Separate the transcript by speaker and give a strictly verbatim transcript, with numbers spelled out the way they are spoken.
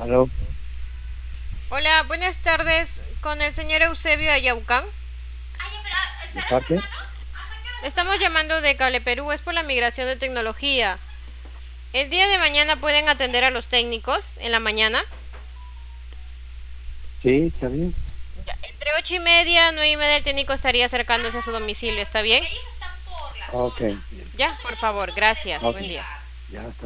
Speaker 1: Aló,
Speaker 2: Hola, buenas tardes con el señor Eusebio Ayaucán.
Speaker 1: ¿de parte?
Speaker 2: Estamos llamando de Cable Perú, es por la migración de tecnología. El día de mañana pueden atender a los técnicos en la mañana.
Speaker 1: Sí, está bien.
Speaker 2: Ya, entre ocho y media, nueve y media el técnico estaría acercándose a su domicilio, ¿está bien?
Speaker 1: Ok,
Speaker 2: Ya, por favor, gracias.
Speaker 1: ok.
Speaker 2: Buen día.
Speaker 1: Ya está.